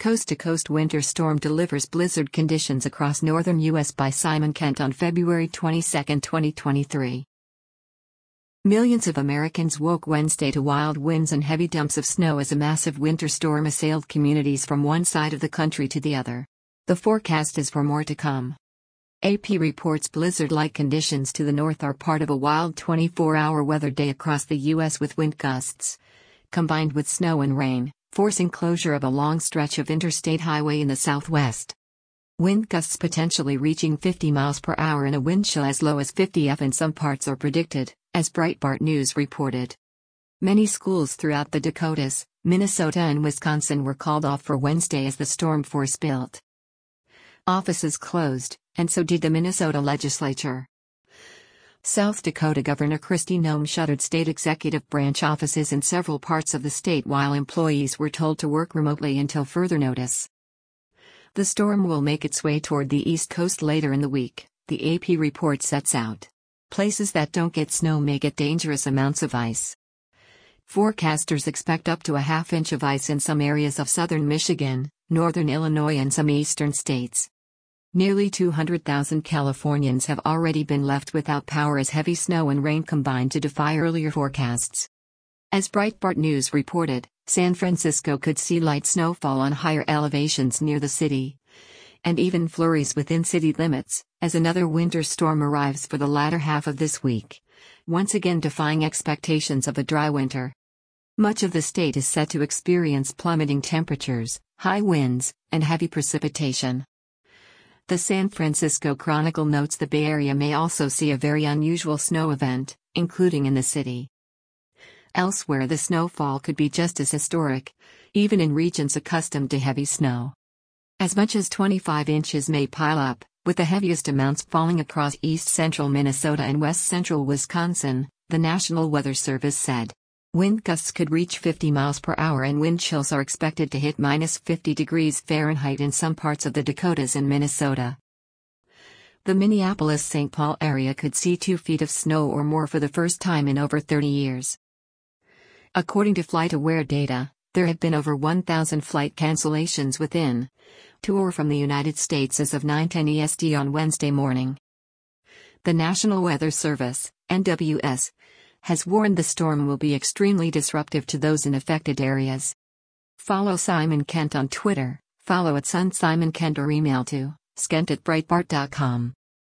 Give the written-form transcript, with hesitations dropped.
Coast-to-Coast Winter Storm Delivers Blizzard Conditions Across Northern U.S. by Simon Kent on February 22, 2023. Millions of Americans woke Wednesday to wild winds and heavy dumps of snow as a massive winter storm assailed communities from one side of the country to the other. The forecast is for more to come. AP reports blizzard-like conditions to the north are part of a wild 24-hour weather day across the U.S. with wind gusts, combined with snow and rain, forcing closure of a long stretch of interstate highway in the southwest. Wind gusts potentially reaching 50 miles per hour and a wind chill as low as 50 F in some parts are predicted, as Breitbart News reported. Many schools throughout the Dakotas, Minnesota and Wisconsin were called off for Wednesday as the storm force built. Offices closed, and so did the Minnesota legislature. South Dakota Governor Kristi Noem shuttered state executive branch offices in several parts of the state while employees were told to work remotely until further notice. The storm will make its way toward the East Coast later in the week, the AP report sets out. Places that don't get snow may get dangerous amounts of ice. Forecasters expect up to a half-inch of ice in some areas of southern Michigan, northern Illinois and some eastern states. Nearly 200,000 Californians have already been left without power as heavy snow and rain combined to defy earlier forecasts. As Breitbart News reported, San Francisco could see light snowfall on higher elevations near the city, and even flurries within city limits, as another winter storm arrives for the latter half of this week, once again defying expectations of a dry winter. Much of the state is set to experience plummeting temperatures, high winds, and heavy precipitation. The San Francisco Chronicle notes the Bay Area may also see a very unusual snow event, including in the city. Elsewhere, the snowfall could be just as historic, even in regions accustomed to heavy snow. As much as 25 inches may pile up, with the heaviest amounts falling across east-central Minnesota and west-central Wisconsin, the National Weather Service said. Wind gusts could reach 50 miles per hour and wind chills are expected to hit -50 degrees Fahrenheit in some parts of the Dakotas and Minnesota. The Minneapolis-St. Paul area could see 2 feet of snow or more for the first time in over 30 years. According to FlightAware data, there have been over 1,000 flight cancellations within, to or from the United States as of 9:10 EST on Wednesday morning. The National Weather Service, NWS, has warned the storm will be extremely disruptive to those in affected areas. Follow Simon Kent on Twitter, follow @SunSimonKent or email to skent@breitbart.com.